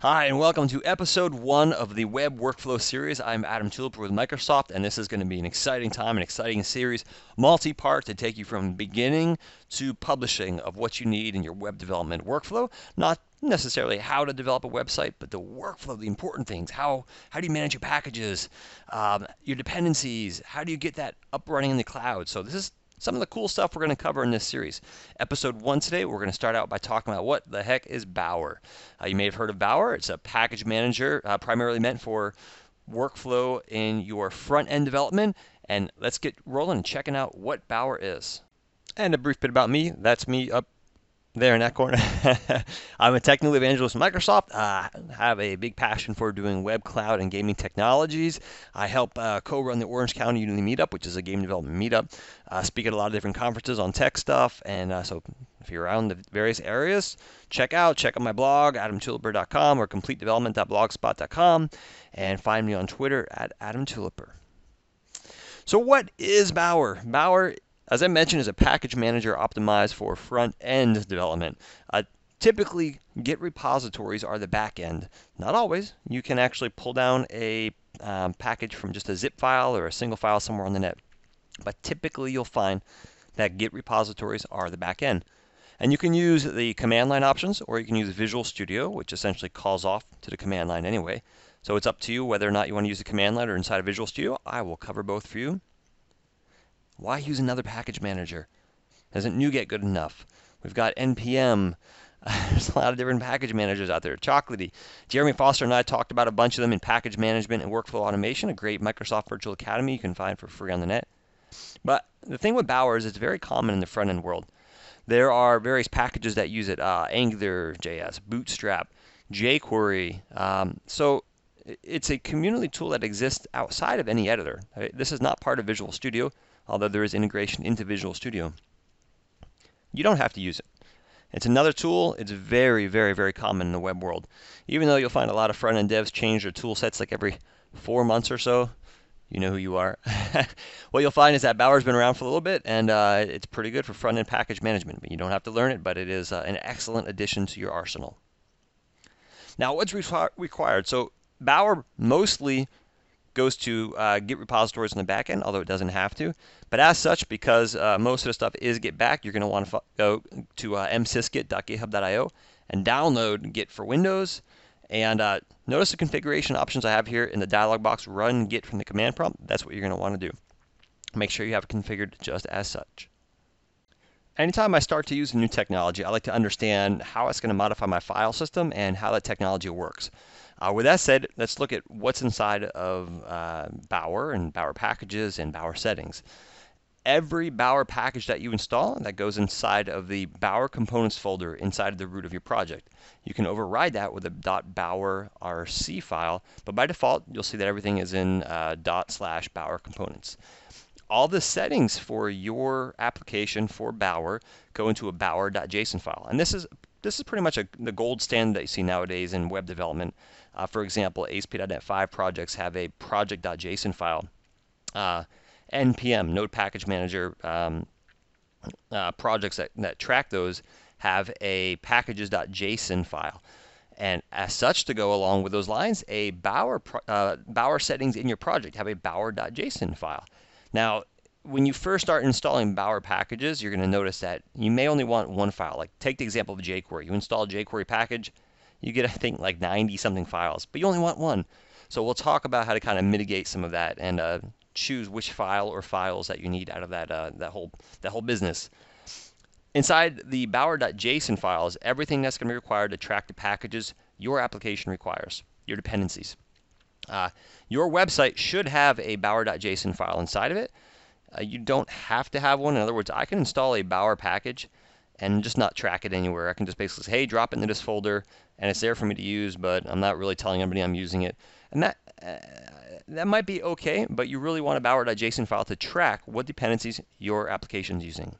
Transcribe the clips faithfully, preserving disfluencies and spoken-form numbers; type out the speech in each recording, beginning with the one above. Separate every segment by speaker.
Speaker 1: Hi, and welcome to episode one of the Web Workflow series. I'm Adam Tuliper with Microsoft, and this is going to be an exciting time, an exciting series, multi-part to take you from beginning to publishing of what you need in your web development workflow. Not necessarily how to develop a website, but the workflow, the important things. How how do you manage your packages, um, your dependencies? How do you get that up running in the cloud? So this is some of the cool stuff we're going to cover in this series. Episode one today, we're going to start out by talking about what the heck is Bower. Uh, you may have heard of Bower. It's a package manager uh, primarily meant for workflow in your front-end development. And let's get rolling and checking out what Bower is. And a brief bit about me. That's me up there in that corner. I'm a technical evangelist at Microsoft. I uh, have a big passion for doing web, cloud, and gaming technologies. I help uh, co-run the Orange County Unity Meetup, which is a game development meetup. Uh, speak at a lot of different conferences on tech stuff, and uh, so if you're around the various areas, check out check out my blog, adam tuliper dot com or complete development dot blogspot dot com, and find me on Twitter at adam tuliper. So what is Bower? Bower, as I mentioned, is a package manager optimized for front-end development. Uh, typically, Git repositories are the back end. Not always. You can actually pull down a um, package from just a zip file or a single file somewhere on the net. But typically, you'll find that Git repositories are the back end. And you can use the command line options, or you can use Visual Studio, which essentially calls off to the command line anyway. So it's up to you whether or not you want to use the command line or inside of Visual Studio. I will cover both for you. Why use another package manager? Isn't NuGet good enough? We've got N P M. There's a lot of different package managers out there. Chocolatey. Jeremy Foster and I talked about a bunch of them in package management and workflow automation, a great Microsoft Virtual Academy you can find for free on the net. But the thing with Bower is it's very common in the front-end world. There are various packages that use it, uh, Angular J S, Bootstrap, jQuery. Um, so it's a community tool that exists outside of any editor. This is not part of Visual Studio, although there is integration into Visual Studio. You don't have to use it. It's another tool. It's very, very, very common in the web world. Even though you'll find a lot of front-end devs change their tool sets like every four months or so, you know who you are. What you'll find is that Bower's been around for a little bit, and uh, it's pretty good for front-end package management. You don't have to learn it, but it is uh, an excellent addition to your arsenal. Now, what's re required? So Bower mostly goes to uh, Git repositories on the back end, although it doesn't have to. But as such, because uh, most of the stuff is Git backed, you're going to want to go to uh, m sysgit dot github dot i o and download Git for Windows. And uh, notice the configuration options I have here in the dialog box. Run Git from the command prompt. That's what you're going to want to do. Make sure you have it configured just as such. Anytime I start to use a new technology, I like to understand how it's going to modify my file system and how that technology works. Uh, with that said, let's look at what's inside of uh, Bower and Bower packages and Bower settings. Every Bower package that you install that goes inside of the Bower components folder inside of the root of your project. You can override that with a .bower.rc file, but by default you'll see that everything is in uh, dot slash Bower components. All the settings for your application for Bower go into a bower.json file, and this is this is pretty much a, the gold standard that you see nowadays in web development. Uh, for example, A S P dot net five projects have a project.json file. Uh, N P M, Node Package Manager um, uh, projects that, that track those have a packages.json file. And as such, to go along with those lines, a Bower, uh, Bower settings in your project have a bower.json file. Now, when you first start installing Bower packages, you're going to notice that you may only want one file. Like, take the example of jQuery. You install a jQuery package, you get, I think, like ninety something files, but you only want one. So we'll talk about how to kind of mitigate some of that and uh, choose which file or files that you need out of that uh, that whole that whole business. Inside the bower.json files, everything that's going to be required to track the packages your application requires, your dependencies. Uh, your website should have a bower.json file inside of it. Uh, you don't have to have one. In other words, I can install a Bower package and just not track it anywhere. I can just basically say, hey, drop it into this folder, and it's there for me to use, but I'm not really telling anybody I'm using it. And that uh, that might be okay, but you really want a bower.json file to track what dependencies your application is using.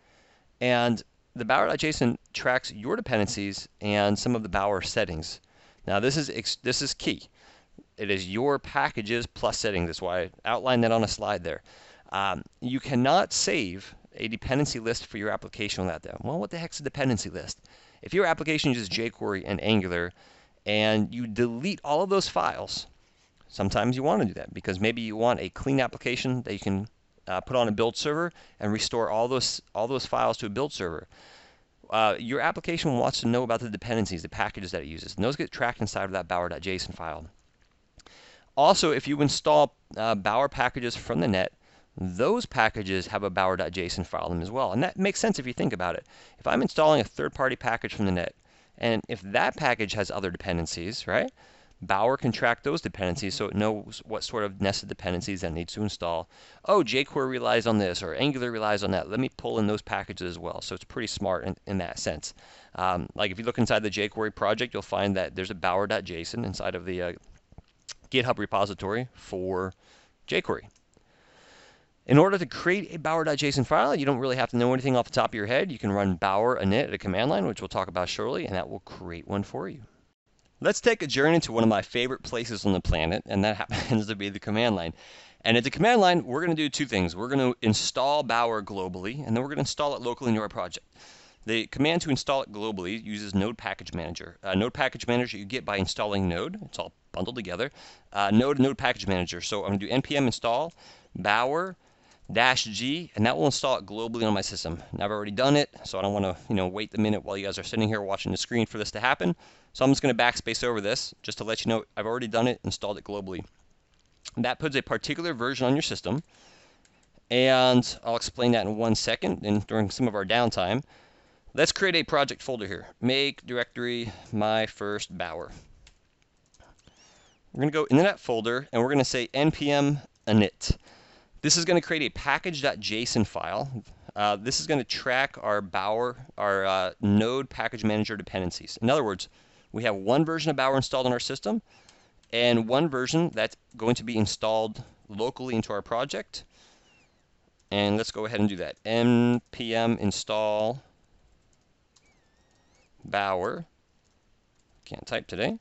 Speaker 1: And the bower.json tracks your dependencies and some of the Bower settings. Now, this is ex this is key. It is your packages plus settings. That's why I outlined that on a slide there. Um, you cannot save a dependency list for your application without that. Well, what the heck's a dependency list? If your application uses jQuery and Angular, and you delete all of those files. Sometimes you want to do that because maybe you want a clean application that you can uh, put on a build server and restore all those all those files to a build server. Uh, your application wants to know about the dependencies, the packages that it uses, and those get tracked inside of that bower.json file. Also, if you install uh, Bower packages from the net, those packages have a bower.json file in them as well. And that makes sense if you think about it. If I'm installing a third-party package from the net, and if that package has other dependencies, right, Bower can track those dependencies so it knows what sort of nested dependencies that it needs to install. Oh, jQuery relies on this, or Angular relies on that. Let me pull in those packages as well. So it's pretty smart in, in that sense. Um, like if you look inside the jQuery project, you'll find that there's a bower.json inside of the uh, GitHub repository for jQuery. In order to create a bower.json file, you don't really have to know anything off the top of your head. You can run bower init at a command line, which we'll talk about shortly, and that will create one for you. Let's take a journey to one of my favorite places on the planet, and that happens to be the command line. And at the command line, we're going to do two things. We're going to install Bower globally, and then we're going to install it locally in your project. The command to install it globally uses Node Package Manager. Uh, Node Package Manager you get by installing Node. It's all bundled together. Uh, Node Node Package Manager. So I'm going to do npm install Bower dash G, and that will install it globally on my system. Now, I've already done it, so I don't want to, you know, wait the minute while you guys are sitting here watching the screen for this to happen. So I'm just going to backspace over this just to let you know I've already done it, installed it globally. That puts a particular version on your system, and I'll explain that in one second and during some of our downtime. Let's create a project folder here. Make directory my first Bower. We're going to go into that folder, and we're going to say npm init. This is going to create a package.json file. Uh, this is going to track our Bower, our uh, Node Package Manager dependencies. In other words, we have one version of Bower installed in our system, and one version that's going to be installed locally into our project. And let's go ahead and do that. npm install Bower. Can't type today.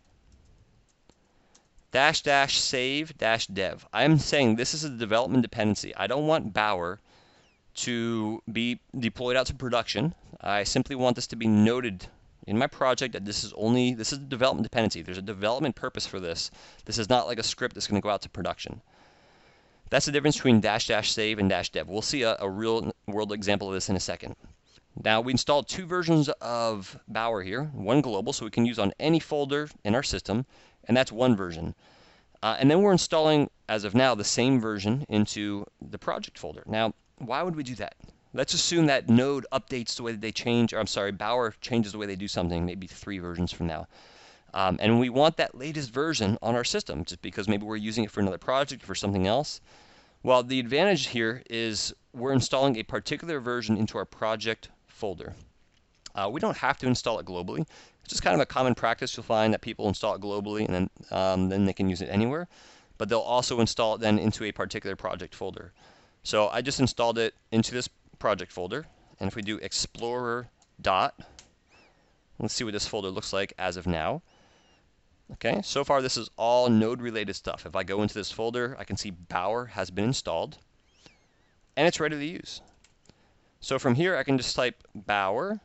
Speaker 1: Dash dash save dash dev. I'm saying this is a development dependency. I don't want Bower to be deployed out to production. I simply want this to be noted in my project that this is only, this is a development dependency. There's a development purpose for this. This is not like a script that's going to go out to production. That's the difference between dash dash save and dash dev. We'll see a, a real world example of this in a second. Now, we installed two versions of Bower here, one global, so we can use on any folder in our system, and that's one version. Uh, and then we're installing, as of now, the same version into the project folder. Now, why would we do that? Let's assume that Node updates the way that they change, or I'm sorry, Bower changes the way they do something, maybe three versions from now. Um, and we want that latest version on our system, just because maybe we're using it for another project or for something else. Well, the advantage here is we're installing a particular version into our project folder. Uh, we don't have to install it globally. It's just kind of a common practice. You'll find that people install it globally and then, um, then they can use it anywhere. But they'll also install it then into a particular project folder. So I just installed it into this project folder. And if we do explorer dot, let's see what this folder looks like as of now. Okay, so far this is all Node related stuff. If I go into this folder, I can see Bower has been installed and it's ready to use. So from here, I can just type Bower,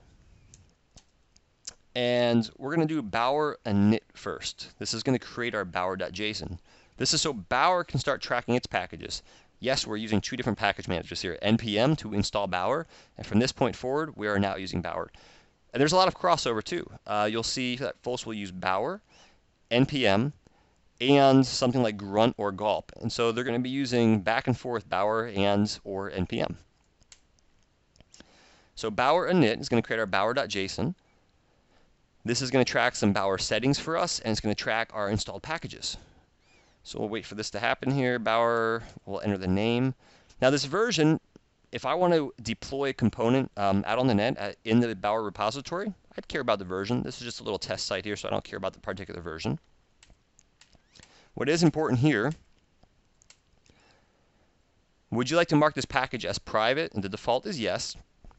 Speaker 1: and we're going to do Bower init first. This is going to create our bower.json. This is so Bower can start tracking its packages. Yes, we're using two different package managers here, npm to install Bower, and from this point forward, we are now using Bower. And there's a lot of crossover too. Uh, you'll see that folks will use Bower, npm, and something like grunt or gulp. And so they're going to be using back and forth Bower and or npm. So Bower init is going to create our bower.json. This is going to track some Bower settings for us, and it's going to track our installed packages. So we'll wait for this to happen here. Bower, we'll enter the name. Now this version, if I want to deploy a component um, out on the net uh, in the Bower repository, I'd care about the version. This is just a little test site here, so I don't care about the particular version. What is important here, would you like to mark this package as private? And the default is yes.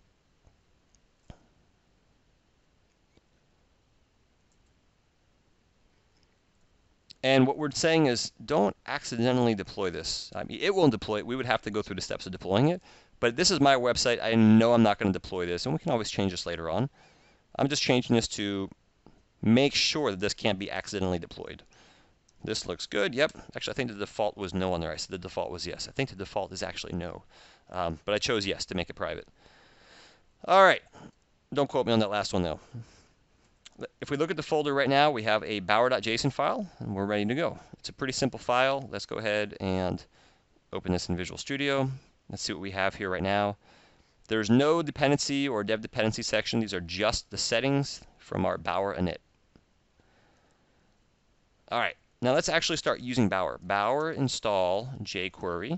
Speaker 1: And what we're saying is don't accidentally deploy this. I mean, it won't deploy it. We would have to go through the steps of deploying it. But this is my website. I know I'm not going to deploy this, and we can always change this later on. I'm just changing this to make sure that this can't be accidentally deployed. This looks good. Yep. Actually, I think the default was no on there. I said the default was yes. I think the default is actually no. Um, but I chose yes to make it private. All right. Don't quote me on that last one, though. If we look at the folder right now, we have a bower.json file, and we're ready to go. It's a pretty simple file. Let's go ahead and open this in Visual Studio. Let's see what we have here right now. There's no dependency or dev dependency section. These are just the settings from our Bower init. All right. Now let's actually start using Bower. Bower install jQuery.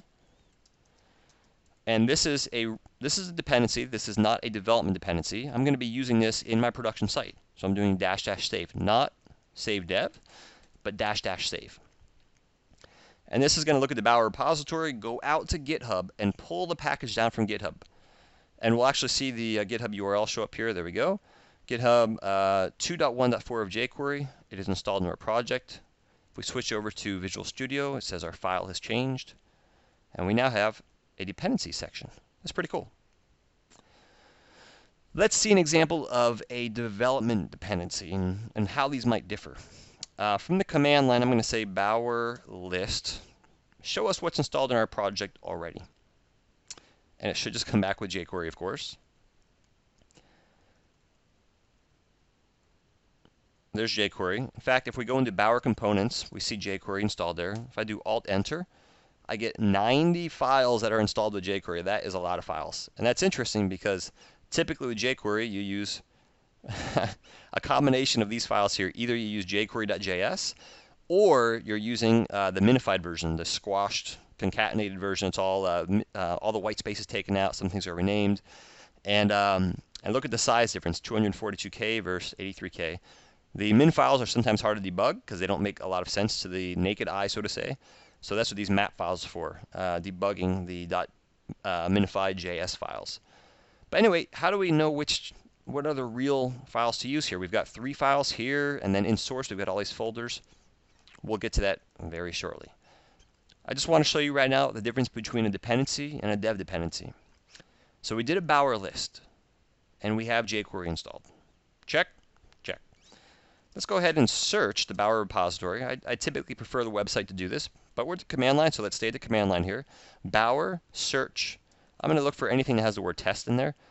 Speaker 1: And this is a this is a dependency. This is not a development dependency. I'm going to be using this in my production site. So I'm doing dash dash save, not save dev, but dash dash save. And this is going to look at the Bower repository, go out to GitHub, and pull the package down from GitHub. And we'll actually see the uh, GitHub U R L show up here. There we go. GitHub uh, two point one point four of jQuery. It is installed in our project. If we switch over to Visual Studio, it says our file has changed. And we now have a dependency section. That's pretty cool. Let's see an example of a development dependency and, and how these might differ. Uh, from the command line, I'm going to say Bower list. Show us what's installed in our project already. And it should just come back with jQuery, of course. There's jQuery. In fact, if we go into Bower components, we see jQuery installed there. If I do Alt-Enter, I get ninety files that are installed with jQuery. That is a lot of files. And that's interesting because typically with jQuery, you use a combination of these files here. Either you use jQuery.js or you're using uh, the minified version, the squashed, concatenated version. It's all uh, uh, all the white space is taken out. Some things are renamed. And, um, and look at the size difference, two hundred forty-two K versus eighty-three K. The min files are sometimes hard to debug because they don't make a lot of sense to the naked eye, so to say. So that's what these map files are for, uh, debugging the dot, uh, minified J S files. But anyway, how do we know which, what are the real files to use here? We've got three files here, and then in source we've got all these folders. We'll get to that very shortly. I just want to show you right now the difference between a dependency and a dev dependency. So we did a Bower list, and we have jQuery installed. Check, check. Let's go ahead and search the Bower repository. I, I typically prefer the website to do this, but we're at the command line, so let's stay at the command line here. Bower, search. I'm going to look for anything that has the word test in there.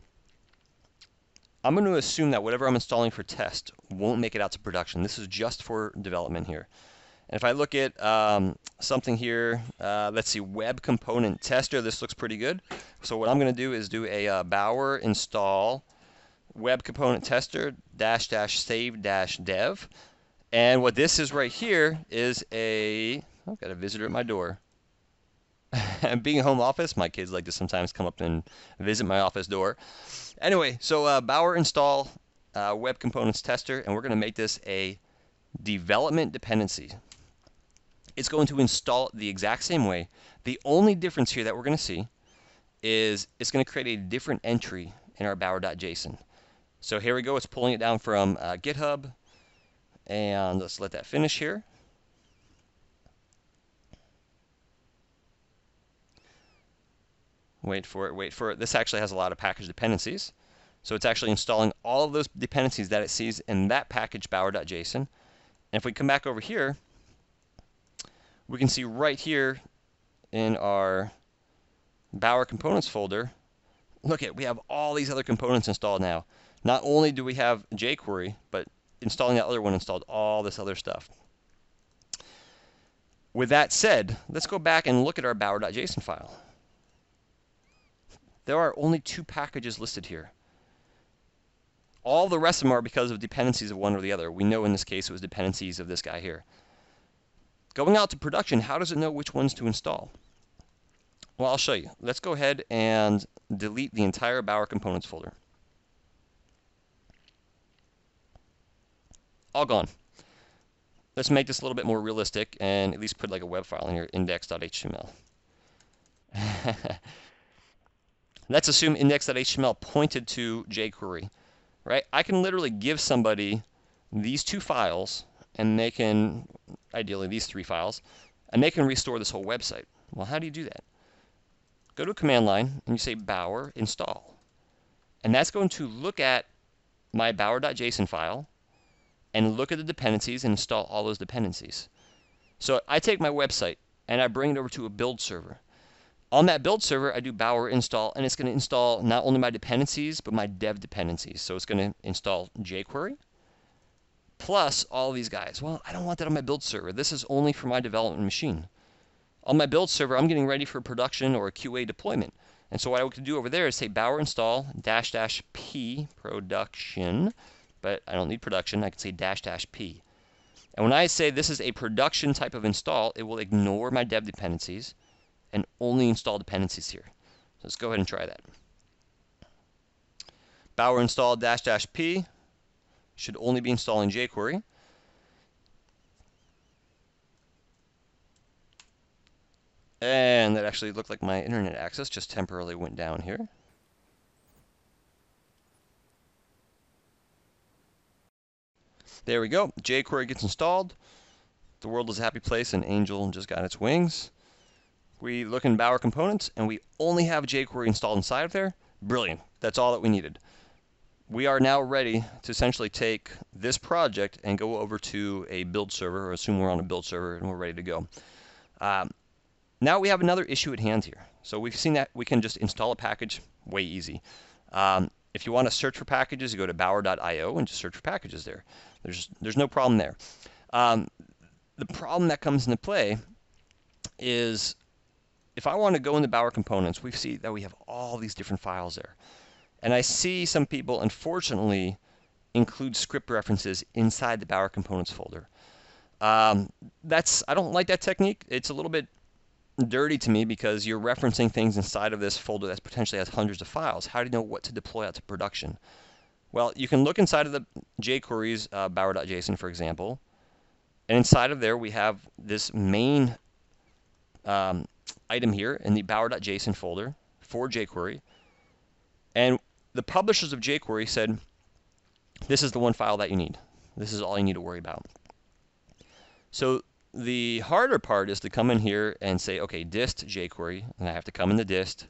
Speaker 1: I'm going to assume that whatever I'm installing for test won't make it out to production. This is just for development here. And if I look at um, something here, uh, let's see, web component tester, this looks pretty good. So what I'm going to do is do a uh, Bower install web component tester dash dash save dash dev. And what this is right here is a, I've got a visitor at my door. And being a home office, my kids like to sometimes come up and visit my office door. Anyway, so uh, Bower install uh, web components tester, and we're going to make this a development dependency. It's going to install it the exact same way. The only difference here that we're going to see is it's going to create a different entry in our bower.json. So here we go. It's pulling it down from uh, GitHub. And let's let that finish here. Wait for it, wait for it. This actually has a lot of package dependencies. So it's actually installing all of those dependencies that it sees in that package bower.json. And if we come back over here, we can see right here in our Bower components folder, look at, we have all these other components installed now. Not only do we have jQuery, but installing that other one installed all this other stuff. With that said, let's go back and look at our bower.json file. There are only two packages listed here. All the rest of them are because of dependencies of one or the other. We know in this case it was dependencies of this guy here. Going out to production, how does it know which ones to install? Well, I'll show you. Let's go ahead and delete the entire Bower components folder. All gone. Let's make this a little bit more realistic and at least put like a web file in here, index.html. Let's assume index.html pointed to jQuery, right? I can literally give somebody these two files, and they can, ideally these three files, and they can restore this whole website. Well, how do you do that? Go to a command line, and you say Bower install. And that's going to look at my bower.json file, and look at the dependencies and install all those dependencies. So I take my website and I bring it over to a build server. On that build server, I do Bower install, and it's going to install not only my dependencies, but my dev dependencies. So it's going to install jQuery, plus all these guys. Well, I don't want that on my build server. This is only for my development machine. On my build server, I'm getting ready for production or a Q A deployment. And so what I can do over there is say Bower install dash dash P production, but I don't need production. I can say dash dash P. And when I say this is a production type of install, it will ignore my dev dependencies and only install dependencies here. So let's go ahead and try that. Bower install dash dash P should only be installing jQuery. And that actually looked like my internet access just temporarily went down here. There we go. jQuery gets installed. The world is a happy place and Angel just got its wings. We look in Bower components and we only have jQuery installed inside of there. Brilliant. That's all that we needed. We are now ready to essentially take this project and go over to a build server, or assume we're on a build server and we're ready to go. Um, now we have another issue at hand here. So we've seen that we can just install a package way easy. Um, if you want to search for packages, you go to bower dot i o and just search for packages there. There's, there's no problem there. Um, the problem that comes into play is if I want to go into Bower components, we see that we have all these different files there. And I see some people, unfortunately, include script references inside the Bower components folder. Um, that's I don't like that technique. It's a little bit dirty to me because you're referencing things inside of this folder that potentially has hundreds of files. How do you know what to deploy out to production? Well, you can look inside of the jQuery's uh, bower dot J S O N, for example, and inside of there we have this main um, item here in the bower dot J S O N folder for jQuery. And the publishers of jQuery said, this is the one file that you need. This is all you need to worry about. So the harder part is to come in here and say, okay, dist jQuery, and I have to come into dist,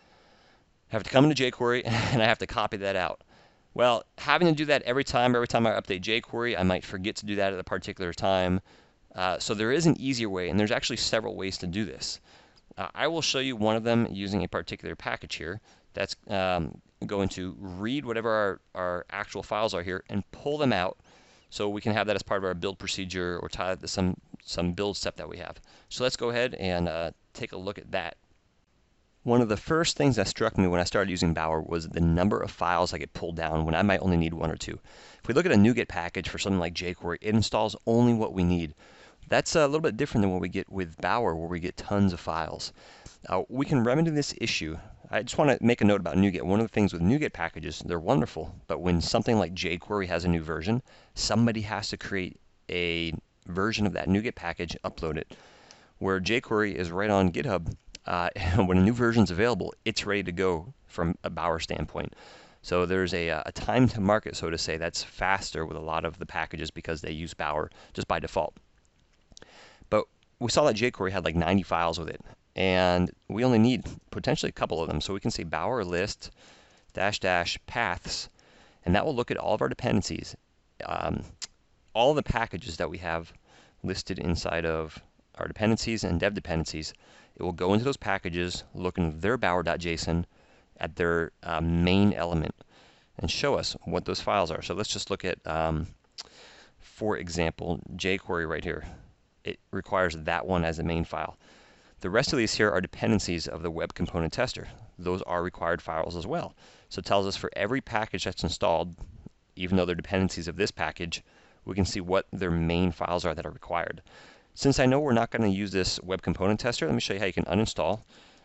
Speaker 1: I have to come into jQuery, and I have to copy that out. Well, having to do that every time, every time I update jQuery, I might forget to do that at a particular time. Uh, so there is an easier way, and there's actually several ways to do this. Uh, I will show you one of them using a particular package here that's um, going to read whatever our, our actual files are here and pull them out so we can have that as part of our build procedure or tie it to some, some build step that we have. So let's go ahead and uh, take a look at that. One of the first things that struck me when I started using Bower was the number of files I get pulled down when I might only need one or two. If we look at a NuGet package for something like jQuery, it installs only what we need. That's a little bit different than what we get with Bower, where we get tons of files. Uh, we can remedy this issue. I just want to make a note about NuGet. One of the things with NuGet packages, they're wonderful, but when something like jQuery has a new version, somebody has to create a version of that NuGet package, upload it. Where jQuery is right on GitHub, uh, when a new version is available, it's ready to go from a Bower standpoint. So there's a, a time to market, so to say, that's faster with a lot of the packages because they use Bower just by default. But we saw that jQuery had like ninety files with it, and we only need potentially a couple of them. So we can say Bower list dash dash paths, and that will look at all of our dependencies, um, all the packages that we have listed inside of our dependencies and dev dependencies. It will go into those packages, look in their bower dot J S O N at their uh, main element, and show us what those files are. So let's just look at, um, for example, jQuery right here. It requires that one as the main file. The rest of these here are dependencies of the web component tester. Those are required files as well. So it tells us for every package that's installed, even though they're dependencies of this package, we can see what their main files are that are required. Since I know we're not going to use this web component tester, let me show you how you can uninstall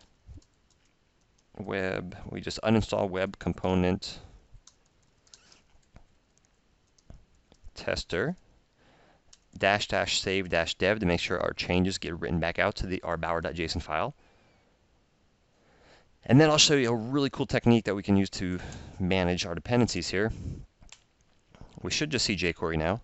Speaker 1: web. We just uninstall web component tester dash dash save dash dev to make sure our changes get written back out to the our bower dot J S O N file. And then I'll show you a really cool technique that we can use to manage our dependencies here. We should just see jQuery now.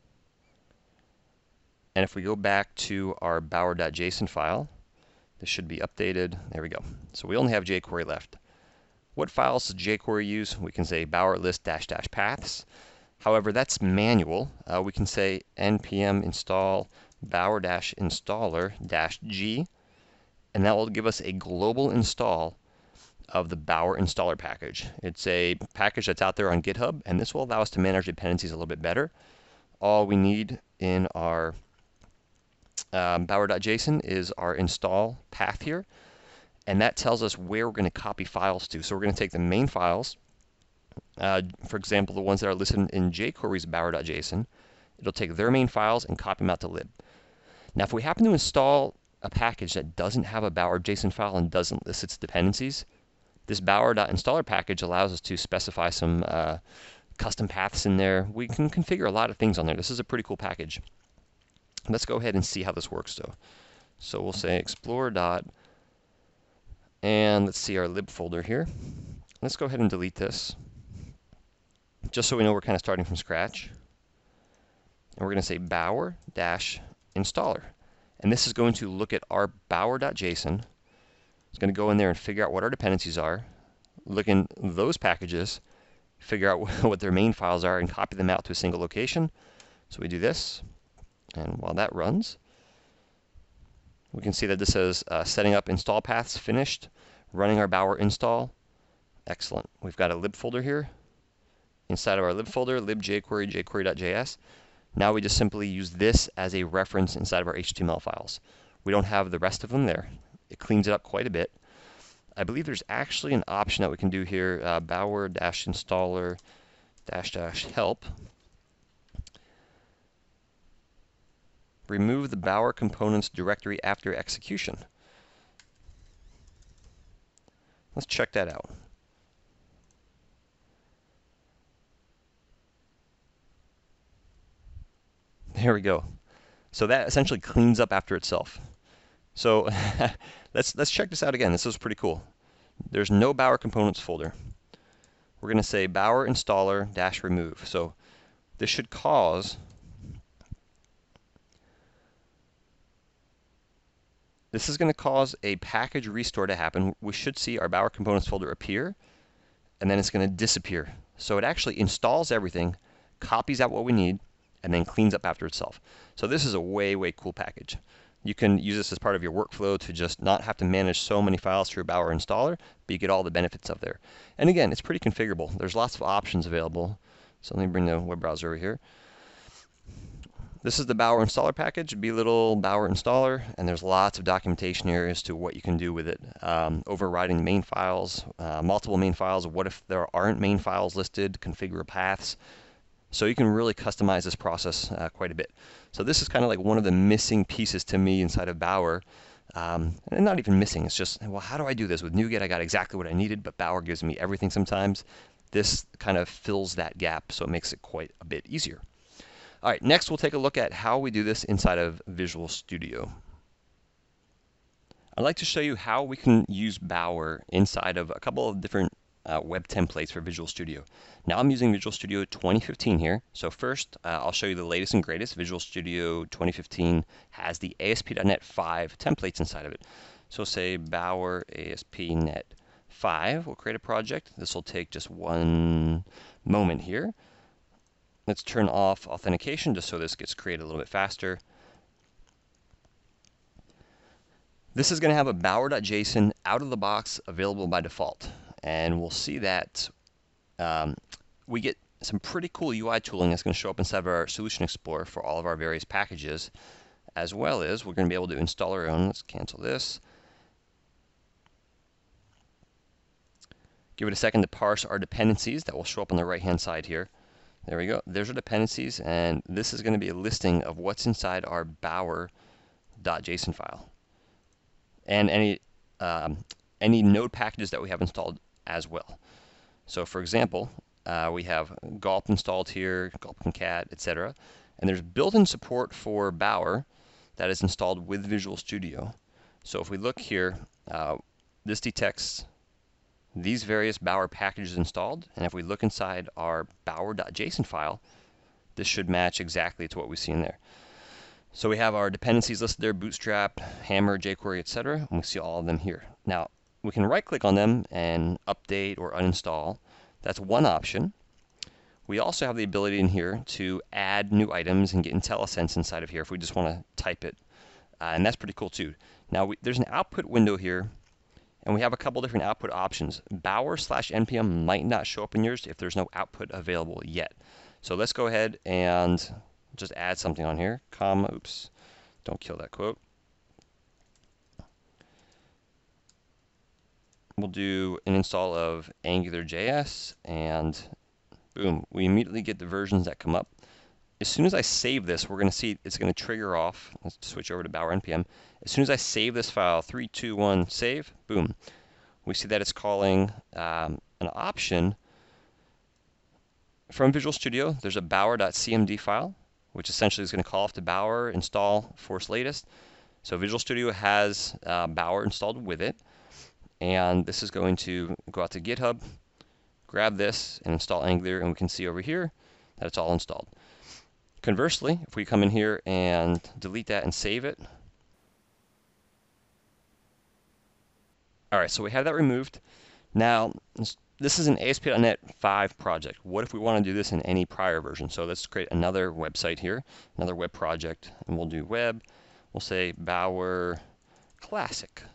Speaker 1: And if we go back to our bower dot J S O N file, this should be updated. There we go. So we only have jQuery left. What files does jQuery use? We can say bower list dash dash paths. However, that's manual. Uh, we can say npm install bower-installer-g, and that will give us a global install of the Bower installer package. It's a package that's out there on GitHub, and this will allow us to manage dependencies a little bit better. All we need in our um, bower.json is our install path here, and that tells us where we're going to copy files to. So we're going to take the main files, uh, for example, the ones that are listed in jQuery's bower.json. It'll take their main files and copy them out to lib. Now, if we happen to install a package that doesn't have a bower.json file and doesn't list its dependencies, this bower.installer package allows us to specify some uh, custom paths in there. We can configure a lot of things on there. This is a pretty cool package. Let's go ahead and see how this works though. So we'll say explore dot, and let's see our lib folder here. Let's go ahead and delete this, just so we know we're kind of starting from scratch. And we're going to say bower-installer. And this is going to look at our bower.json. It's going to go in there and figure out what our dependencies are, look in those packages, figure out what their main files are, and copy them out to a single location. So we do this, and while that runs, we can see that this says uh, setting up install paths finished, running our Bower install. Excellent. We've got a lib folder here. Inside of our lib folder, libjquery, jquery.js. Now we just simply use this as a reference inside of our H T M L files. We don't have the rest of them there. It cleans it up quite a bit. I believe there's actually an option that we can do here, uh, bower-installer-help. Remove the Bower components directory after execution. Let's check that out. There we go. So that essentially cleans up after itself. So let's let's check this out again. This is pretty cool. There's no Bower components folder. We're going to say Bower installer dash remove. So this should cause this is going to cause a package restore to happen. We should see our Bower components folder appear, and then it's going to disappear. So it actually installs everything, copies out what we need, and then cleans up after itself. So this is a way, way cool package. You can use this as part of your workflow to just not have to manage so many files through Bower installer, but you get all the benefits of there. And again, it's pretty configurable. There's lots of options available. So let me bring the web browser over here. This is the Bower installer package, B-little Bower installer, and there's lots of documentation here as to what you can do with it. Um, overriding main files, uh, multiple main files, what if there aren't main files listed, configure paths. So you can really customize this process uh, quite a bit. So this is kind of like one of the missing pieces to me inside of Bower. Um, and not even missing, it's just, well, how do I do this? With NuGet, I got exactly what I needed, but Bower gives me everything sometimes. This kind of fills that gap, so it makes it quite a bit easier. All right, next we'll take a look at how we do this inside of Visual Studio. I'd like to show you how we can use Bower inside of a couple of different Uh, web templates for Visual Studio. Now I'm using Visual Studio twenty fifteen here. So first, uh, I'll show you the latest and greatest. Visual Studio twenty fifteen has the A S P dot net five templates inside of it. So say Bower A S P dot net five. We'll create a project. This will take just one moment here. Let's turn off authentication just so this gets created a little bit faster. This is going to have a Bower.json out of the box available by default. And we'll see that um, we get some pretty cool U I tooling that's going to show up inside of our Solution Explorer for all of our various packages, as well as we're going to be able to install our own. Let's cancel this. Give it a second to parse our dependencies that will show up on the right-hand side here. There we go. There's our dependencies, and this is going to be a listing of what's inside our Bower.json file and any um, any node packages that we have installed as well. So for example, uh, we have Gulp installed here, Gulp concat, et cetera. And there's built-in support for Bower that is installed with Visual Studio. So if we look here, uh, this detects these various Bower packages installed, and if we look inside our Bower.json file, this should match exactly to what we see in there. So we have our dependencies listed there, Bootstrap, Hammer, jQuery, et cetera, and we see all of them here. Now, we can right-click on them and update or uninstall. That's one option. We also have the ability in here to add new items and get IntelliSense inside of here if we just want to type it. Uh, and that's pretty cool too. Now we, there's an output window here, and we have a couple different output options. Bower slash N P M might not show up in yours if there's no output available yet. So let's go ahead and just add something on here. Comma, oops, don't kill that quote. We'll do an install of AngularJS, and boom, we immediately get the versions that come up. As soon as I save this, we're going to see it's going to trigger off. Let's switch over to Bower N P M. As soon as I save this file, three, two, one, save, boom, we see that it's calling um, an option from Visual Studio. There's a bower.cmd file, which essentially is going to call off to Bower, install Force Latest. So Visual Studio has uh, Bower installed with it. And this is going to go out to GitHub, grab this, and install Angular, and we can see over here that it's all installed. Conversely, if we come in here and delete that and save it. All right, so we have that removed. Now, this is an A S P dot net five project. What if we want to do this in any prior version? So let's create another website here, another web project, and we'll do web. We'll say Bower Classic.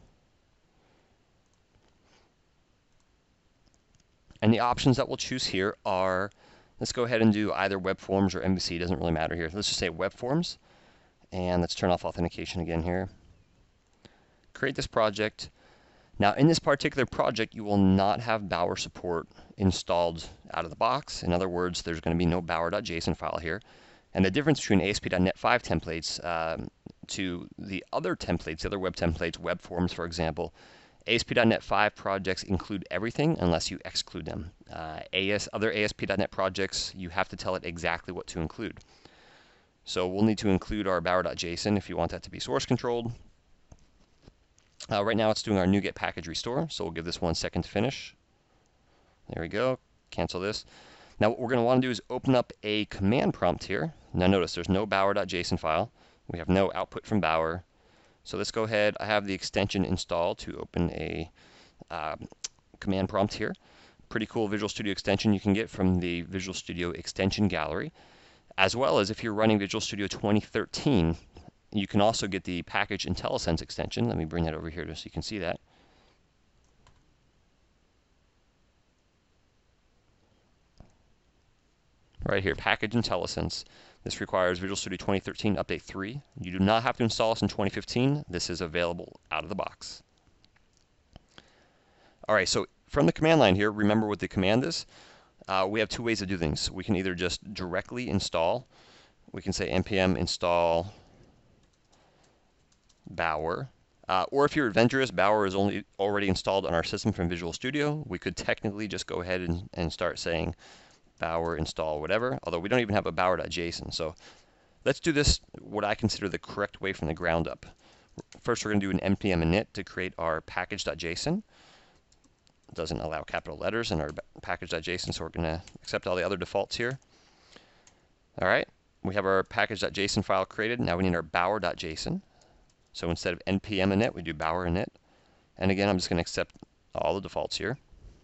Speaker 1: And the options that we'll choose here are, let's go ahead and do either web forms or M V C, it doesn't really matter here. Let's just say web forms, and let's turn off authentication again here. Create this project. Now in this particular project, you will not have Bower support installed out of the box. In other words, there's going to be no bower.json file here. And the difference between A S P dot net five templates um, to the other templates, the other web templates, web forms for example, A S P dot net five projects include everything unless you exclude them. Uh, A S, other A S P dot net projects, you have to tell it exactly what to include. So we'll need to include our bower.json if you want that to be source controlled. Uh, right now it's doing our NuGet package restore, so we'll give this one second to finish. There we go. Cancel this. Now what we're going to want to do is open up a command prompt here. Now notice there's no bower.json file. We have no output from Bower. So let's go ahead. I have the extension installed to open a uh, command prompt here. Pretty cool Visual Studio extension you can get from the Visual Studio extension gallery. As well as if you're running Visual Studio twenty thirteen, you can also get the package IntelliSense extension. Let me bring that over here just so you can see that. Right here, package IntelliSense. This requires Visual Studio twenty thirteen Update three. You do not have to install this in twenty fifteen. This is available out of the box. All right, so from the command line here, remember what the command is. Uh, we have two ways to do things. We can either just directly install. We can say npm install Bower. Uh, or if you're adventurous, Bower is only already installed on our system from Visual Studio. We could technically just go ahead and, and start saying Bower install whatever, although we don't even have a bower.json. So let's do this what I consider the correct way from the ground up. First we're going to do an npm init to create our package.json. It doesn't allow capital letters in our package.json, so we're going to accept all the other defaults here. All right, we have our package.json file created. Now we need our bower.json. So instead of npm init, we do bower init. And again, I'm just going to accept all the defaults here.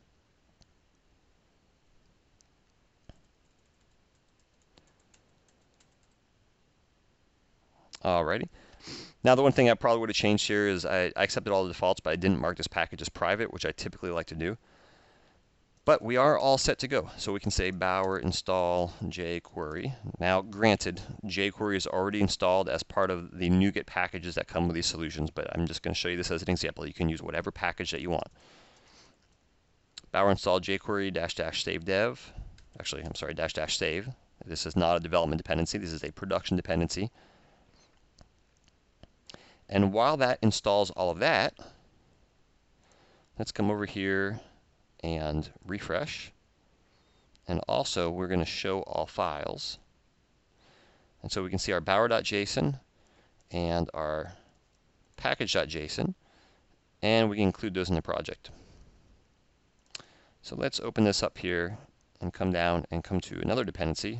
Speaker 1: Alrighty. Now the one thing I probably would have changed here is I, I accepted all the defaults, but I didn't mark this package as private, which I typically like to do. But we are all set to go. So we can say bower install jQuery. Now granted, jQuery is already installed as part of the NuGet packages that come with these solutions, but I'm just going to show you this as an example. You can use whatever package that you want. Bower install jQuery dash dash save dev. Actually, I'm sorry, dash dash save. This is not a development dependency. This is a production dependency. And while that installs all of that, let's come over here and refresh. And also, we're going to show all files. And so we can see our bower.json and our package.json, and we can include those in the project. So let's open this up here and come down and come to another dependency.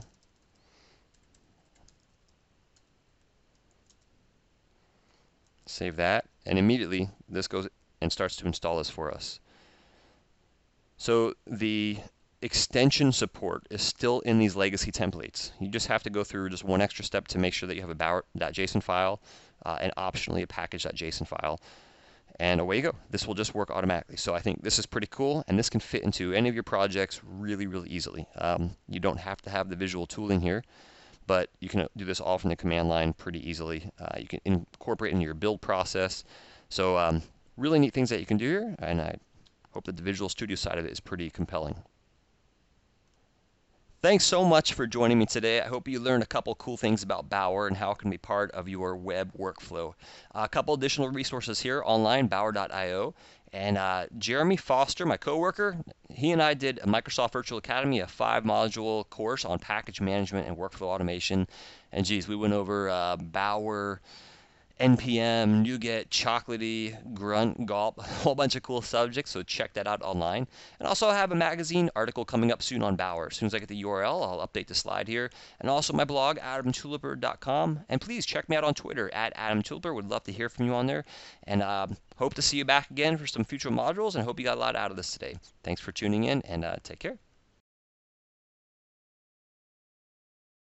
Speaker 1: Save that, and immediately this goes and starts to install this for us. So the extension support is still in these legacy templates. You just have to go through just one extra step to make sure that you have a bower.json file uh, and optionally a package.json file. And away you go. This will just work automatically. So I think this is pretty cool, and this can fit into any of your projects really, really easily. Um, you don't have to have the visual tooling here, but you can do this all from the command line pretty easily. Uh, you can incorporate it into your build process. So um, really neat things that you can do here, and I hope that the Visual Studio side of it is pretty compelling. Thanks so much for joining me today. I hope you learned a couple cool things about Bower and how it can be part of your web workflow. Uh, a couple additional resources here online, bower dot i o. And uh, Jeremy Foster, my coworker, he and I did a Microsoft Virtual Academy, a five-module course on package management and workflow automation. And geez, we went over uh, Bower, N P M, NuGet, Chocolatey, Grunt, Gulp, a whole bunch of cool subjects, so check that out online. And also I have a magazine article coming up soon on Bower. As soon as I get the U R L, I'll update the slide here. And also my blog, adam tuliper dot com. And please check me out on Twitter, at adam tuliper. Would love to hear from you on there. And uh, hope to see you back again for some future modules, and hope you got a lot out of this today. Thanks for tuning in, and uh, take care.